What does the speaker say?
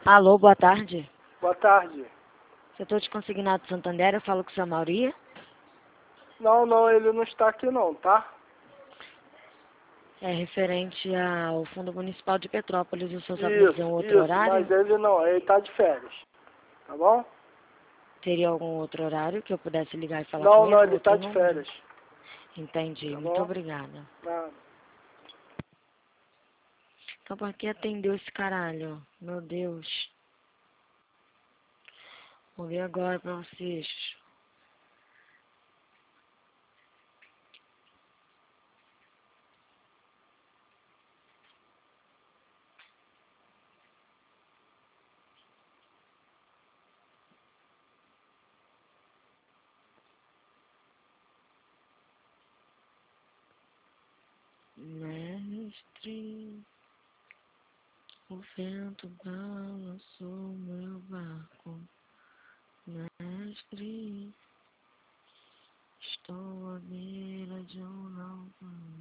Alô, boa tarde. Boa tarde. Setor de Consignado Santander, eu falo com o seu Mauri. Não, ele não está aqui não, tá? É referente ao Fundo Municipal de Petrópolis. O senhor sabe me dizer um outro horário? Mas ele está de férias, tá bom? Teria algum outro horário que eu pudesse ligar e falar com Não, ele? ele está de férias, Entendi, tá muito bom? obrigada. Nada. Então por que atendeu esse caralho? Meu Deus. Vou ver agora pra vocês. Mestre, o vento balançou meu barco. Mestre, estou à beira de um naufrágio.